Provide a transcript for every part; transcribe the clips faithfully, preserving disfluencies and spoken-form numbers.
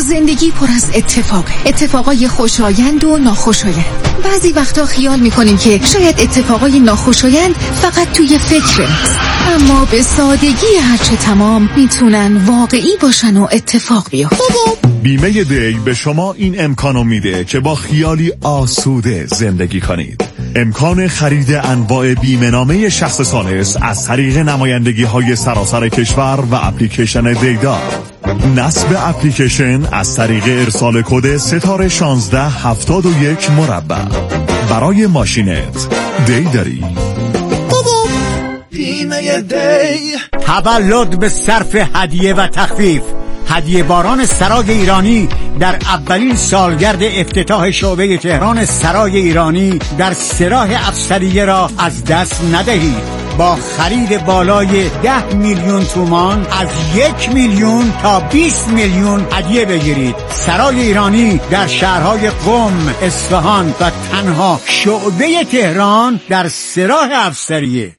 زندگی پر از اتفاق، اتفاقای خوشایند و ناخوشایند. بعضی وقتا خیال میکنیم که شاید اتفاقای ناخوشایند فقط توی فکر ماست، اما به سادگی هرچه تمام میتونن واقعی باشن و اتفاق بیفتن. بیمه دی به شما این امکانو میده که با خیالی آسوده زندگی کنید. امکان خرید انواع بیمه نامه شخص ثالث از طریق نمایندگی های سراسر کشور و اپلیکیشن دیدار. نصب اپلیکیشن از طریق ارسال کد ستاره شانزده هفتاد و یک مربع. برای ماشینت دی داری. بیمه دی. تولد به صرف هدیه و تخفیف. هدیه باران سرای ایرانی در اولین سالگرد افتتاح شعبه تهران سرای ایرانی در سراح افسریه را از دست ندهید. با خرید بالای ده میلیون تومان از یک میلیون تا بیست میلیون هدیه بگیرید. سرای ایرانی در شهرهای قم، اصفهان و تنها شعبه تهران در سراح افسریه.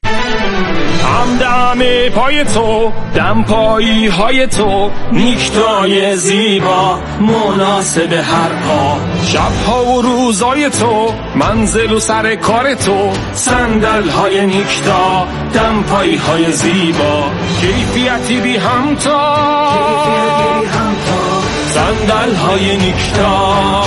همدم پای تو، دم پایی های تو، نیکتای زیبا مناسب هر پا. شبها و روزای تو، منزل و سر کار تو، صندل های نیکتا، دم پایی های زیبا. کیفیتی بی همتا، صندل های نیکتا.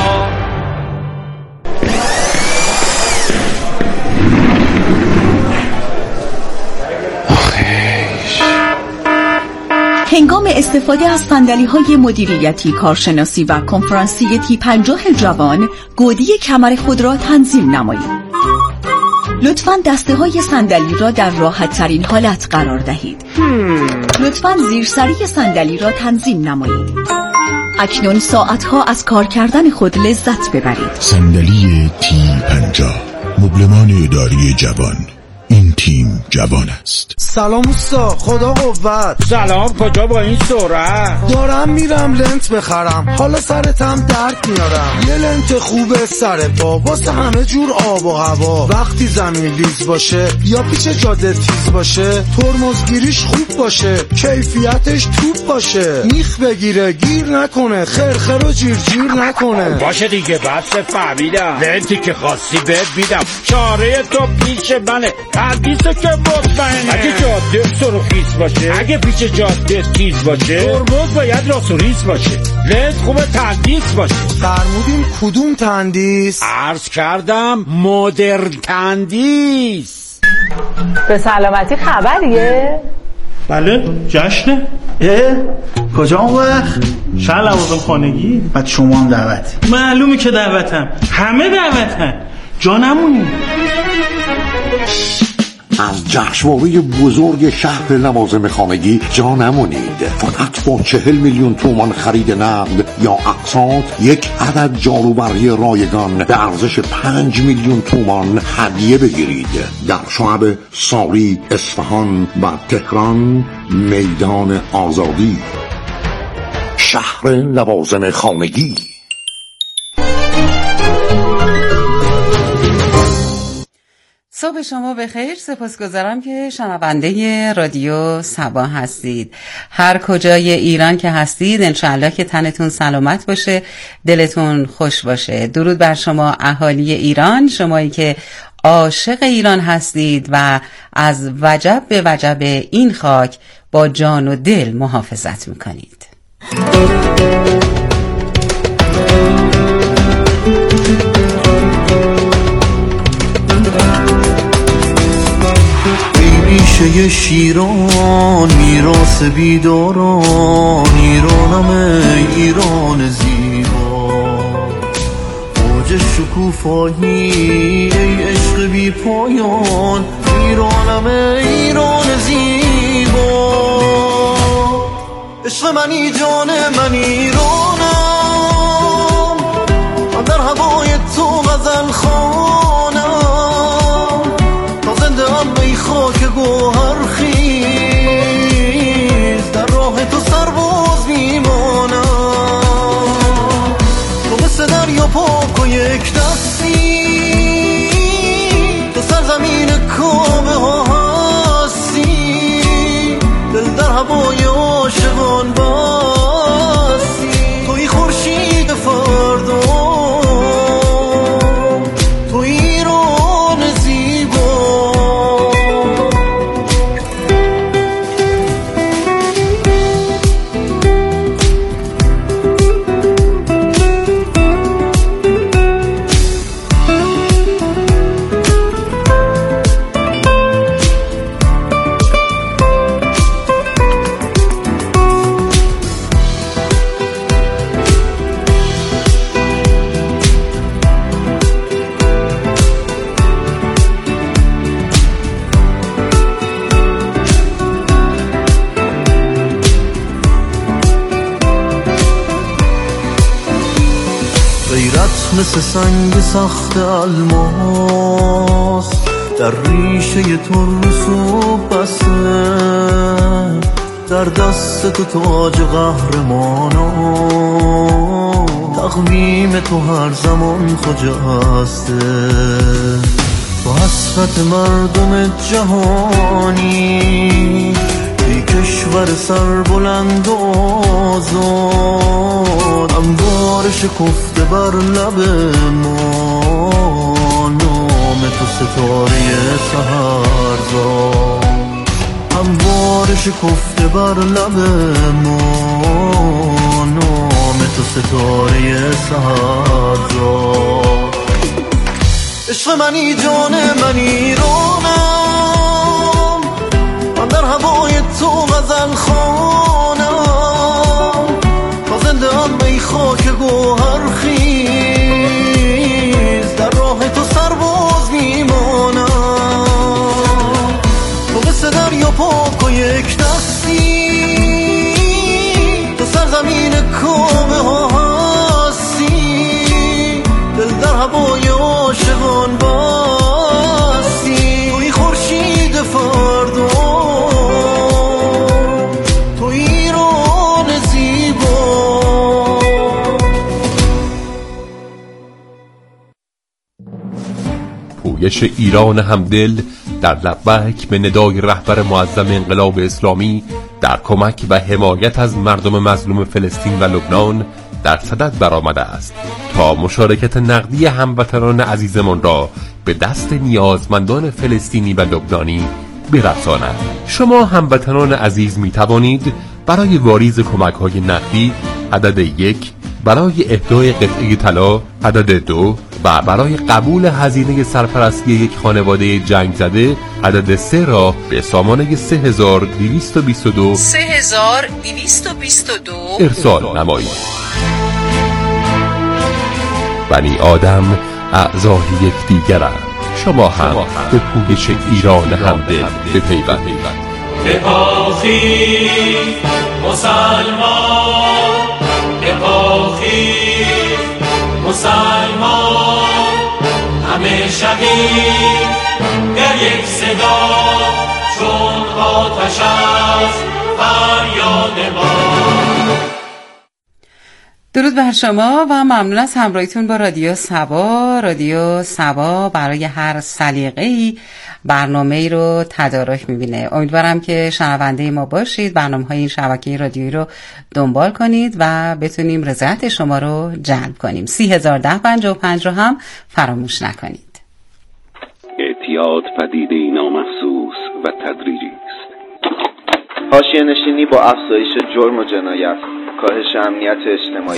هنگام استفاده از صندلی‌های مدیریتی، کارشناسی و کنفرانسی تی پنجاه جوان، گودی کمر خود را تنظیم نمایید. لطفاً دسته های صندلی را در راحت ترین حالت قرار دهید. لطفاً زیرسری صندلی را تنظیم نمایید. اکنون ساعتها از کار کردن خود لذت ببرید. صندلی تی پنجاه، مبلمان اداری جوان. این تیم جوان است. سلام اوستا، خدا قوت. سلام، کجا با این سرعت؟ دارم میرم لنت بخرم، حالا سرتم درد میارم. یه لنت خوبه سر پا واسه همه جور آب و هوا. وقتی زمین لیز باشه یا پیچ جاده تیز باشه، ترمزگیریش خوب باشه، کیفیتش توپ باشه، میخ بگیره گیر نکنه، خرخر و جیر جیر نکنه. باشه دیگه، بس فهمیدم. لنتی که خواستی بهت میدم. چاره تو پیش منه، تردیسه که مطمئنه. اگه جاده سرخیز باشه، اگه پیچ جاده تیز باشه، ترمز باید راست و ریز باشه، لنت خوبه تندیس باشه. فرمودین کدوم تندیس؟ عرض کردم مدرن تندیس. به سلامتی خبریه؟ بله، جشنه. اه کجا اون وقت؟ شهر لوازم خانگی. بعد شما هم دعوتی؟ معلومه که دعوتم، همه دعوتن، جا نمونی. از جشنواره بزرگ شهر لوازم خانگی جا نمونید. فقط با چهل میلیون تومان خرید نقد یا اقساط یک عدد جاروبرقی رایگان به ارزش پنج میلیون تومان هدیه بگیرید. در شعب ساری، اصفهان و تهران، میدان آزادی. شهر لوازم خانگی. صبح شما بخیر. سپاسگزارم که شنونده رادیو صبا هستید. هر کجای ایران که هستید انشاءالله که تنتون سلامت باشه، دلتون خوش باشه. درود بر شما اهالی ایران، شمایی که عاشق ایران هستید و از وجب به وجب این خاک با جان و دل محافظت میکنید. ریشه شیران، میراث بیداران، ایرانم ایران زیبا، اوج شکوفایی ای عشق بی پایان، ایرانم ایران زیبا. عشق منی، جان من ایرانم، من در هوای تو غزل خوانم، تا زنده ام ای خاک گوهر خیز، در راه تو سرباز میمانم. تو مثل دریا پاک و یک دستی، تو سرزمین کامه ها هستی، دل در هوای عاشقان بستی. توی خورشید مثل سنگ سخت الماس در ریشه ترس و بسته، در دست تو تاج قهرمانان، تقویم تو هر زمان خجسته. تو حسرت مردم جهانی، ای کشور سربلند و آزاد، انبار شکفته بر لب ما، نام تو ستاره سحرزاد. انبار شکفته بر لب ما، نام تو ستاره سحرزاد. عشق منی جان منی رونم، من در هوای تو غزل خوانم، تا زنده هم ای خاک گوهر خیز، در راه تو سرباز میمانم. تو مثل دریا پاک و یک دستی، تو سرزمین کامه ها هستی، دل در هوای عاشقان بستی. توی خورشید فردا، تو ایران زیبا. پویش ایران همدل در لبک به ندای رهبر معظم انقلاب اسلامی در کمک و حمایت از مردم مظلوم فلسطین و لبنان در صدد برآمده است تا مشارکت نقدی هموطنان عزیزمان را به دست نیازمندان فلسطینی و لبنانی برساند. شما هموطنان عزیز می توانید برای واریز کمک‌های نقدی عدد یک، برای اهدای قطعه طلا عدد دو و برای قبول هزینه سرپرستی یک خانواده جنگ زده عدد سه را به سامانه سه هزار دویست و بیست و دو سه هزار دویست و بیست و دو ارسال نمایید. بنی آدم اعضای یکدیگرند. شما هم به پویش ایران همدل بپیوندید. بپاخی مسلمان، بپاخی مسلمان، همه شهید در یک صدا، چون آتش است فریاد ما. درود بر شما و ممنون از همراهیتون با رادیو سبا. رادیو سبا برای هر سلیقه‌ای برنامه‌ای رو تدارک می‌بینه. امیدوارم که شنونده ما باشید، برنامه‌های این شبکه رادیویی رو دنبال کنید و بتونیم رضایت شما رو جلب کنیم. سی هزار ده پنجاه و پنج رو هم فراموش نکنید. اعتیاد پدیده‌ای نامحسوس و تدریجی است. حاشیه نشینی با افزایش جرم و جنایت، کاهش امنیت اجتماعی.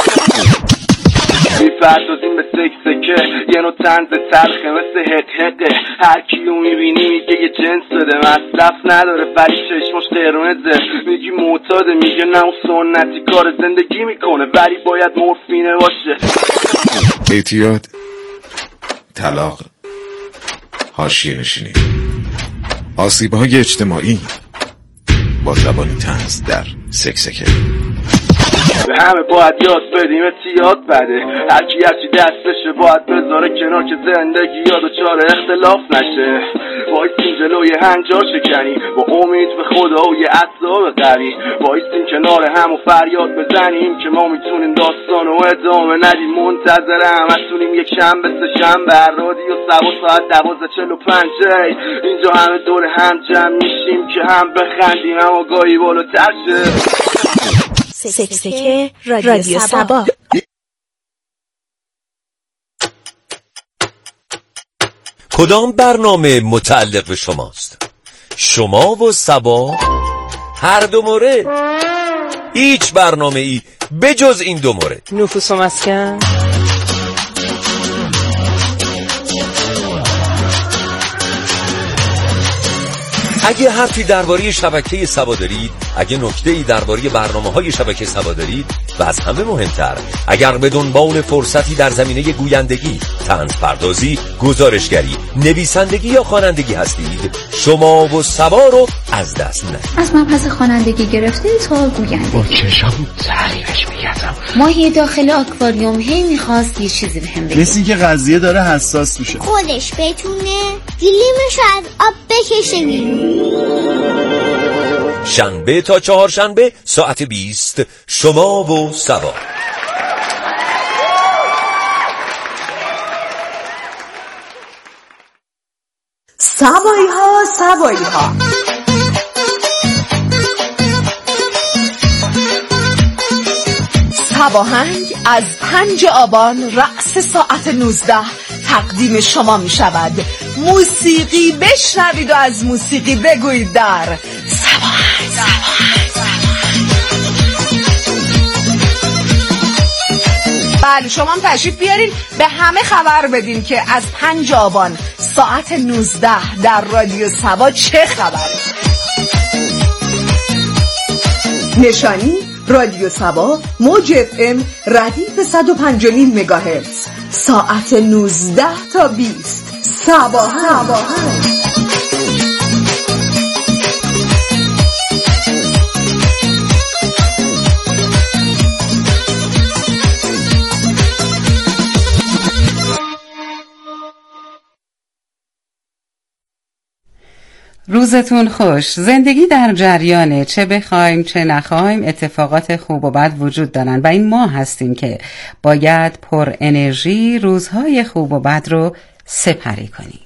میفردازیم به سک سکه، یه نوع طنز تلخه مثل هق هقه. هر کیو میبینی میگه یه جنس داره، مصرف نداره ولی چشماش قرمزه. میگی معتاده، میگه نه اون سنتی کار زندگی میکنه ولی باید مورفینه باشه. اعتیاد، طلاق، حاشیه نشینی، آسیب‌های اجتماعی با زبانی طنز در سکسکه. همه باید یاد بدیم اعتیاد بده، هر کی هرچی دستشه باید بذاره کنار که زندگی یاد و چاره اختلاف نشه. وایسیم جلوی هنجار شکنی با امید به خدا و یه عذاب قوی، وایسیم کنار هم و فریاد بزنیم که ما میتونیم داستان و ادامه ندیم. منتظر همتونیم یک شنبه سه شنبه رادیو سبا ساعت دوازده چهل و پنج. اینجا همه دور هم جمع میشیم که هم بخندیم هم آگاهی بالاتر شه. سکسکه رادیو سبا. کدام برنامه متعلق به شماست؟ شما و سبا؟ هر دو مورد؟ هیچ برنامه ای بجز این دو مورد. نفوس و مسکن. اگه حرفی درباره شبکه سبا دارید اگه نکته‌ای درباره برنامه‌های شبکه سبا دارید و از همه مهمتر اگر به دنبال فرصتی در زمینه گویندگی، طنز پردازی، گزارشگری، نویسندگی یا خوانندگی هستید، شما و سبا رو از دست ندید. از مبحث خوانندگی گرفته تا گویندگی با چشم تغییرش می‌کردم. ماهی داخل آکواریوم هی می‌خواست یه چیزی بهم بگه. مثل که قضیه داره حساس میشه. خودش بتونه گلیمشو از آب بکشه بیرون. شنبه تا چهارشنبه ساعت بیست شما و سبا. سبایی ها سبایی ها سباهنگ از پنج آبان رأس ساعت نوزده تقدیم شما می شود. موسیقی بشنوید و از موسیقی بگویید در سباهنگ. بله شما هم تشریف بیارین به همه خبر بدین که از پنج آبان ساعت نوزده در رادیو سبا چه خبره. نشانی رادیو سبا موج اف ام ردیف صد و پنج و نیم مگاهرتز ساعت نوزده تا بیست سباهنگ. روزتون خوش. زندگی در جریانه، چه بخوایم چه نخوایم اتفاقات خوب و بد وجود دارن و این ما هستیم که باید پر انرژی روزهای خوب و بد رو سپری کنیم.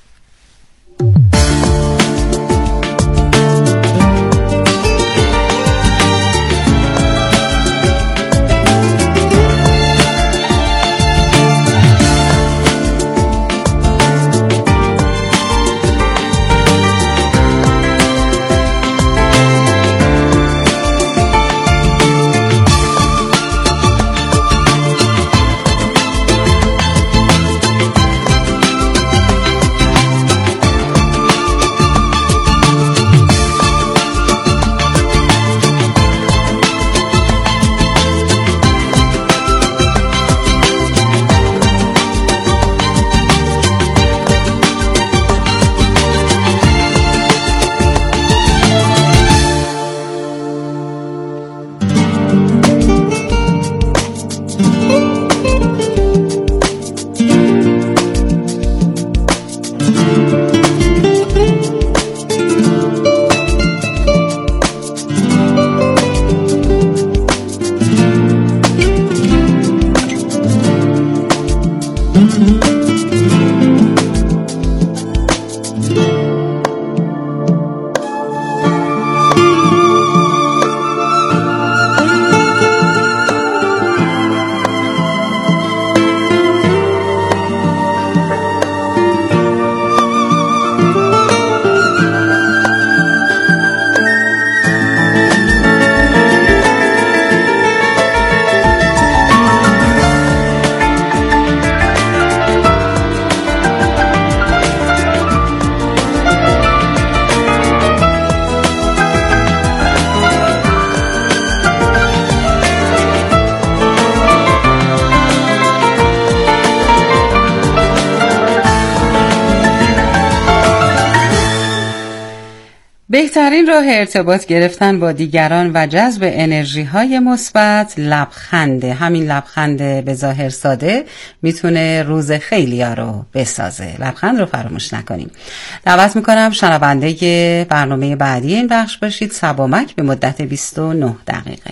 بهترین راه ارتباط گرفتن با دیگران و جذب انرژی های مثبت لبخنده. همین لبخند به ظاهر ساده میتونه روز خیلیا رو بسازه. لبخند رو فراموش نکنیم. دعوت میکنم شنونده برنامه بعدی این بخش باشید. سبامک به مدت بیست و نه دقیقه.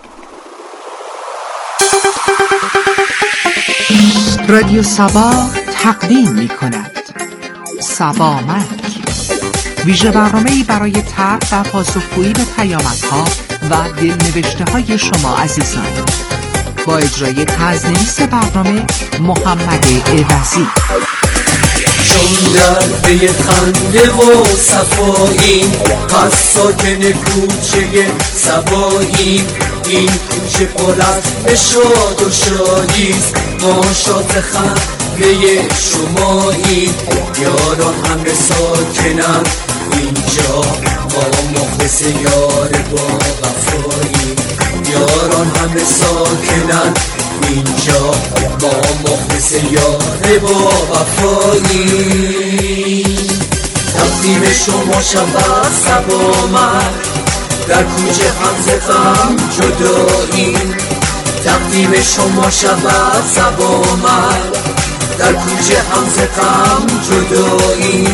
رادیو سبا تقدیم میکند سبامک، ویژه برنامه‌ای برای طرح و پاسخگویی به پیامک‌ها و دلنوشته های شما عزیزان، با اجرای تزنویس برنامه محمد عوضی. چون در به خنده و صفایی پس ساکن کوچه سبایی، این کوچه پر از شاد و شادیست، ما شاد خنده شمایی، یاران همه ساکنن اینجا با ما مثل یار با وفایی، یاران همه ساکنن اینجا، ما مخلص یار با وفایی. تقدیم شما شود صبا من، در کوچه حمزه غم جدایی. تقدیم شما شود صبا من، در کوچه حمزه غم جدایی.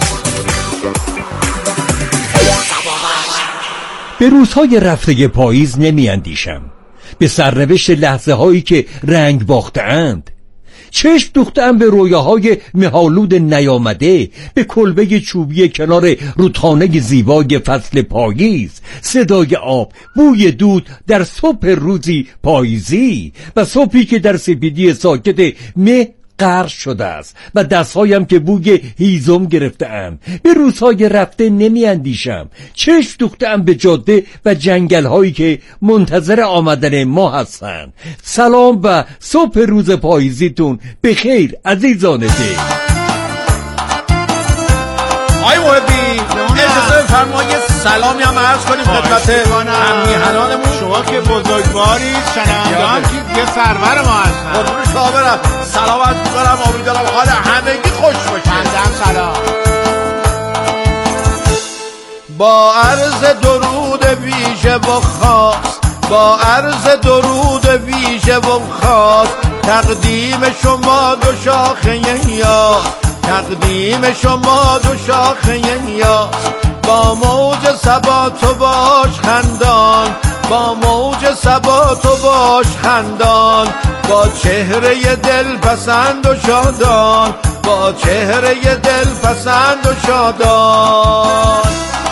به روزهای رفته پاییز نمی اندیشم، به سرنوشت لحظه هایی که رنگ باخته اند. چشم دوختم به رویاهای مهالود نیامده، به کلبه چوبی کنار رودخانه زیبای فصل پاییز، صدای آب، بوی دود در صبح روزی پاییزی و صبحی که در سپیدی ساکت مه غرق شده است و دستهایم که بوی هیزم گرفته‌ام. به روزهای رفته نمی اندیشم، چشم دوخته‌ام به جاده و جنگل هایی که منتظر آمدن ما هستند. سلام و صبح روز پاییزیتون به خیر عزیزان دل. آی محبی اجازه بفرمایید سلامی هم عرض کنیم خدمت هم‌میهنانمون. شما که بزرگوارید، شنونده هم که یه سرور ما هستن. قربون شما برم، سلامت می‌کنم، امیدوارم حال همگی خوش باشه. بنده سلام. با عرض درود ویژه و خاص، با عرض درود ویژه و خاص، تقدیم شما دو شاخه یاس، تقدیم شما دو شاخه یاس. با موج صبا تو باش خندان، با موج صبا تو باش خندان، با چهره دل پسند و شادان، با چهره دل پسند و شادان.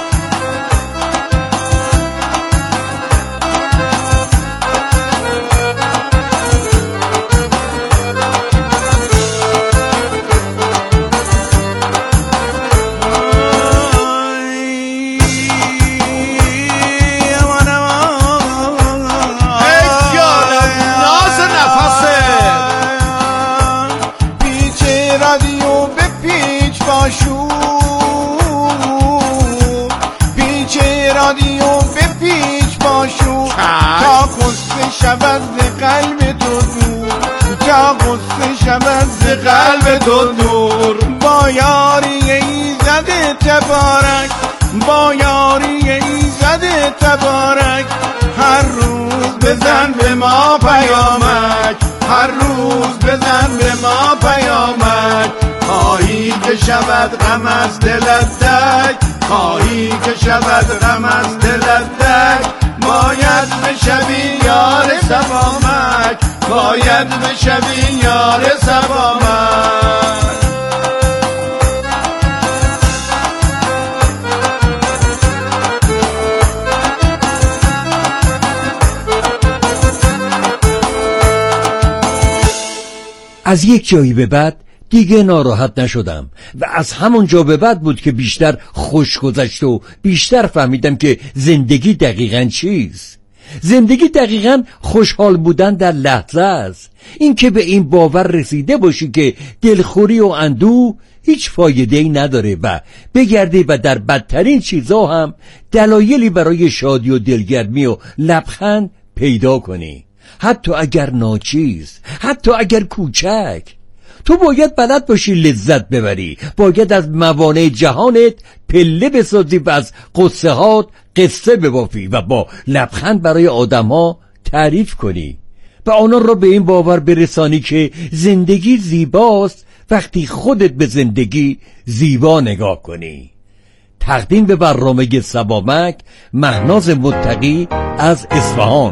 شود ز قلب تو دور، تا غصه شود ز قلب تو دور. با یاری ایزد تبارک، با یاری ایزد تبارک، هر روز بزن به ما پیامک، هر روز بزن به ما پیامک. خواهی که شود غم از دلت دک، خواهی که شود غم از دلت دک، باید بشوی یار صبامک، باید بشوی یار صبامک. از یک جایی به بعد دیگه ناراحت نشدم و از همون جا به بعد بود که بیشتر خوش گذشت و بیشتر فهمیدم که زندگی دقیقاً چیست. زندگی دقیقاً خوشحال بودن در لحظه است. این که به این باور رسیده باشی که دلخوری و اندوه هیچ فایده‌ای نداره و بگردی و در بدترین چیزا هم دلایلی برای شادی و دلگرمی و لبخند پیدا کنی، حتی اگر ناچیز، حتی اگر کوچک. تو باید بلد باشی لذت ببری، باید از موانع جهانت پله بسازی و از قصه هات قصه ببافی و با لبخند برای آدم ها تعریف کنی و آنها را به این باور برسانی که زندگی زیباست وقتی خودت به زندگی زیبا نگاه کنی. تقدیم به برنامه صبامک، مهناز متقی از اصفهان.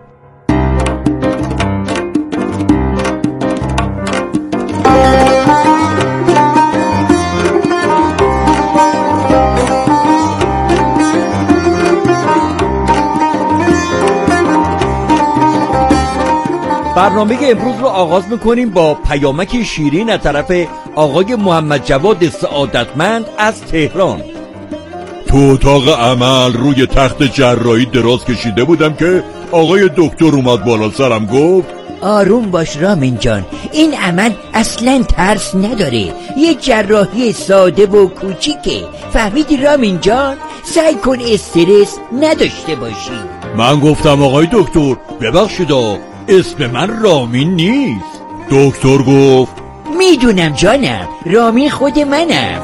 برنامه امروز رو آغاز میکنیم با پیامک شیرین از طرف آقای محمد جواد سعادتمند از تهران. تو اتاق عمل روی تخت جراحی دراز کشیده بودم که آقای دکتر اومد بالا سرم گفت آروم باش رامین جان، این عمل اصلا ترس نداره، یه جراحی ساده و کوچیکه. فهمیدی رامین جان؟ سعی کن استرس نداشته باشی. من گفتم آقای دکتر ببخشید اسم من رامین نیست. دکتر گفت میدونم جانم، رامین خود منم.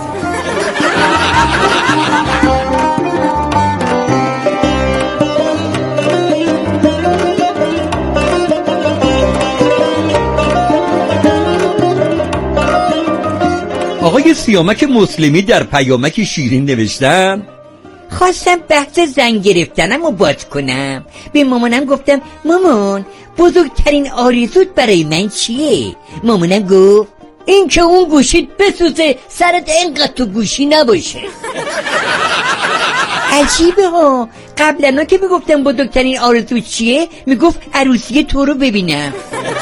آقای سیامک مسلمی در پیامک شیرین نوشتن خواستم بحث زن گرفتنم رو باز کنم. به مامانم گفتم مامان بزرگترین آرزوت برای من چیه؟ مامانم گفت این که اون گوشیت بسوزه سرت اینقدر تو گوشی نباشه. عجیبه ها، قبلا که میگفتم بزرگترین آرزوت چیه میگفت عروسی تو رو ببینم.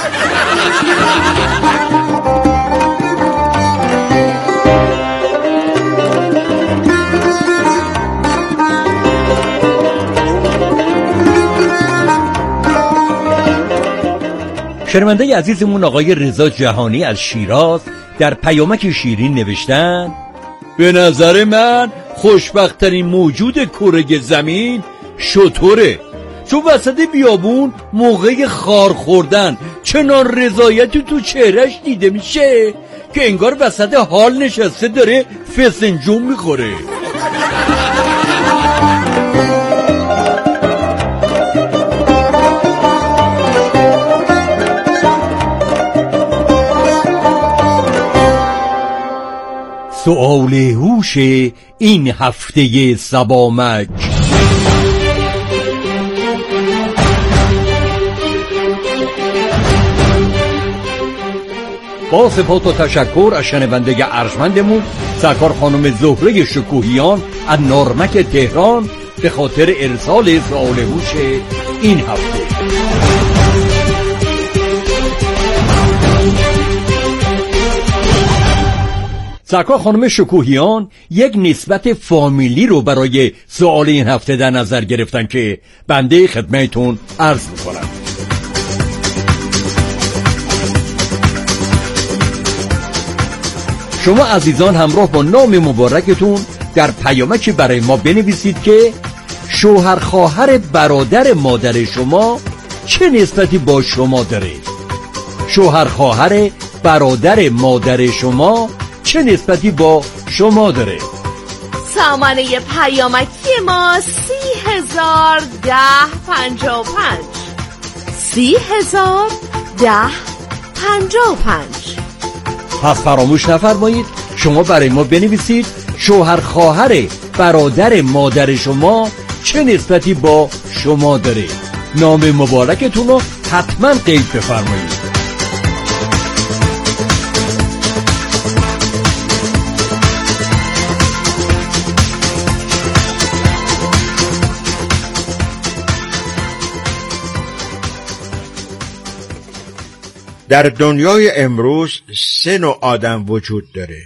شنونده عزیزمون آقای رضا جهانی از شیراز در پیامک شیرین نوشتن به نظر من خوشبخت‌ترین موجود کره زمین شتره، چون وسط بیابون موقع خار خوردن چنان رضایتی تو چهرش دیده میشه که انگار وسط حال نشسته داره فسنجون میخوره. سؤال هوش این هفته سبامک. با سپاس و تشکر از شنونده ارجمندمون سرکار خانم زهره شکوهیان از نارمک تهران به خاطر ارسال سؤال هوش این هفته. سرکار خانم شکوهیان یک نسبت فامیلی رو برای سوال این هفته در نظر گرفتن که بنده خدمتون عرض میکنم. شما عزیزان همراه با نام مبارکتون در پیامکی برای ما بنویسید که شوهر خواهر برادر مادر شما چه نسبتی با شما داره. شوهر خواهر برادر مادر شما چه نسبتی با شما داره؟ سامانه پیامکی ما سی هزار ده پنجاه و پنج سی هزار ده پنجاه و پنج. پس فراموش نفرمایید شما برای ما بنویسید شوهر خواهر برادر مادر شما چه نسبتی با شما داره. نام مبارکتون رو حتما قید بفرمایید. در دنیای امروز سه نوع آدم وجود داره.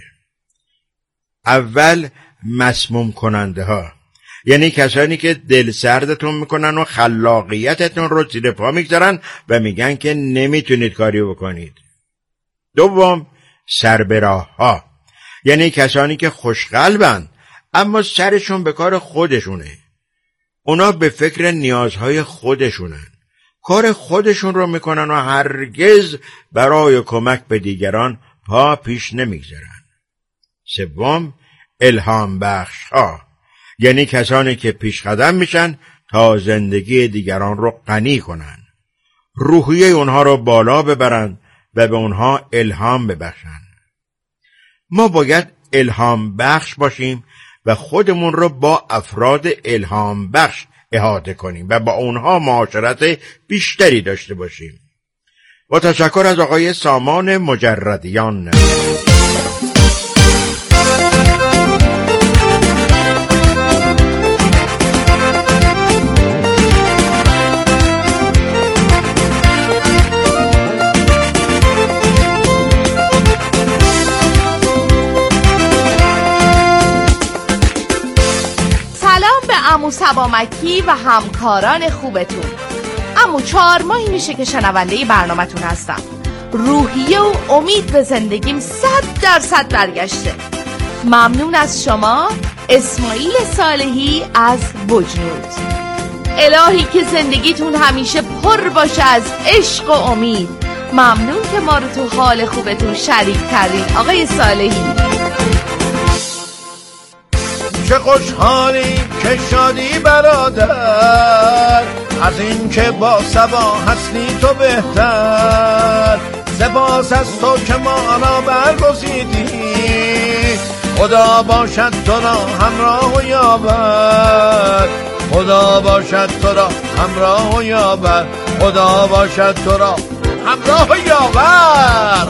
اول مسموم کننده ها، یعنی کسانی که دل سردتون میکنن و خلاقیتتون رو زیر پا میگذارن و میگن که نمیتونید کاری بکنید. دوم سربراه ها، یعنی کسانی که خوشقلبن اما سرشون به کار خودشونه. اونا به فکر نیازهای خودشونن، کار خودشون رو میکنن و هرگز برای کمک به دیگران پا پیش نمیگذارن. سوم الهام بخش ها، یعنی کسانی که پیش قدم میشن تا زندگی دیگران رو غنی کنن، روحیه اونها رو بالا ببرن و به اونها الهام ببخشن. ما باید الهام بخش باشیم و خودمون رو با افراد الهام بخش احاطه کنیم و با اونها معاشرت بیشتری داشته باشیم. با تشکر از آقای سامان مجردیان. عمو سبامکی و همکاران خوبتون. عمو چهار ماهی میشه که شنونده برنامه‌تون هستم. روحیه و امید به زندگیم صد درصد برگشته. ممنون از شما اسماعیل صالحی از بجنورد. الهی که زندگیتون همیشه پر باشه از عشق و امید. ممنون که ما رو تو حال خوبتون شریک کردید آقای صالحی. چه خوشحالی که شادی برادر، از این که با صبا هستی تو بهتر. سپاس از تو که ما را برگزیدی، خدا باشد تو را همراه و یاور. خدا باشد تو را همراه و یاور. خدا باشد تو را همراه و یاور.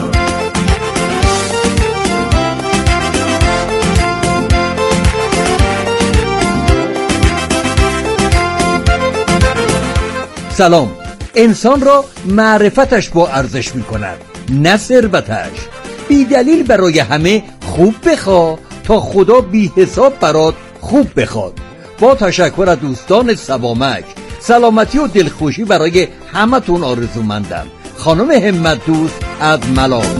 سلام. انسان را معرفتش با ارزش می کند، نه ثروتش. بی دلیل برای همه خوب بخوا تا خدا بی حساب برات خوب بخواد. با تشکر از دوستان سبامک، سلامتی و دلخوشی برای همتون آرزومندم. خانم همت دوست از ملال.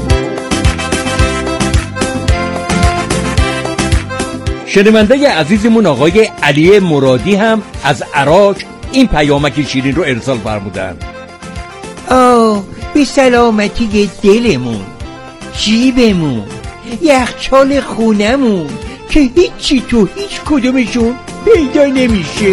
شنونده عزیزمون آقای علی مرادی هم از عراق این پیامک شیرین رو ارسال فرمودن. آه به سلامتی دلمون، جیبمون، یخچال خونمون که هیچی تو هیچ کدومشون پیدا نمیشه.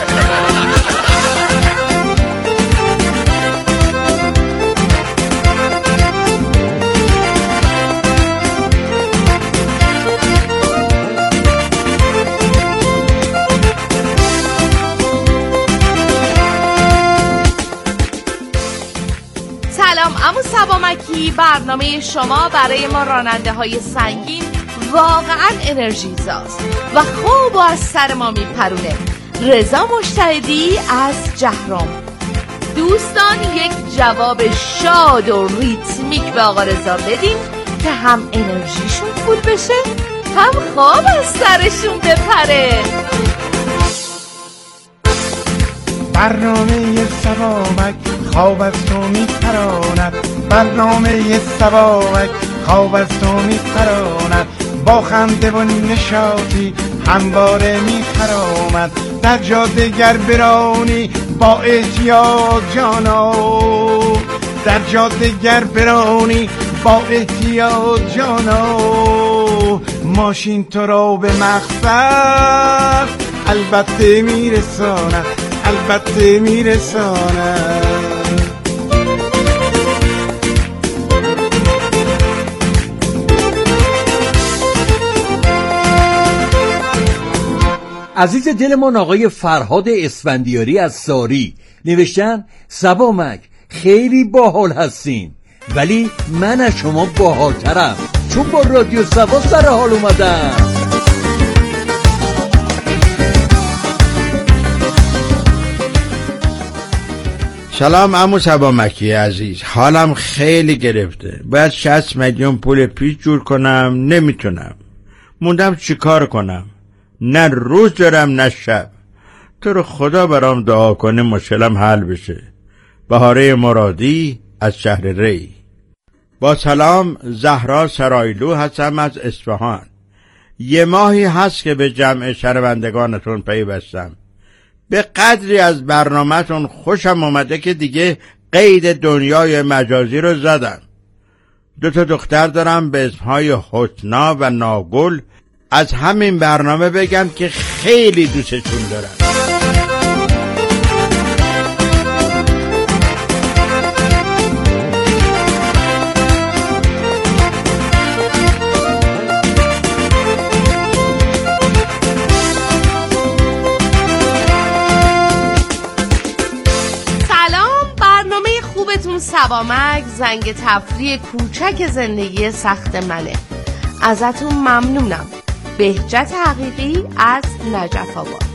عمو سبامکی، برنامه شما برای ما راننده های سنگین واقعا انرژیزاست و خوب و از سر ما میپرونه. رضا مجتهدی از جهرم. دوستان یک جواب شاد و ریتمیک به آقا رضا بدیم که هم انرژیشون فول بشه هم خواب از سرشون بپره. برنامه سبامک خواب از تو میپراند. برنامه سبامک خواب از تو میپراند. با خنده و نشاطی همواره میخرامد. در جاده گر برانی با احتیاط جانا، در جاده گر برانی با احتیاط جانا. ماشین تو را به مقصد البته میرساند، البته میرساند. عزیز دلمان آقای فرهاد اسفندیاری از ساری نوشتن سبامک خیلی باحال هستین، ولی من از شما باحالترم چون با رادیو سبا سر حال اومدم. سلام عمو سبامکی عزیز، حالم خیلی گرفته. باید شصت میلیون پول پیش جور کنم، نمیتونم. موندم چی کار کنم؟ نه روز دارم نه شب. تو رو خدا برام دعا کنه مشکلم حل بشه. بهاره مرادی از شهر ری. با سلام، زهرا سرایلو هستم از اصفهان. یه ماهی هست که به جمع شنوندگانتون پیوستم. به قدری از برنامه‌تون خوشم اومده که دیگه قید دنیای مجازی رو زدم. دو تا دختر دارم به اسمهای حسنا و ناگل. از همین برنامه بگم که خیلی دوستشون دارم. سبامک زنگ تفریح کوچک زندگی سخت منه. ازتون ممنونم. بهجت حقیقی از نجف آباد.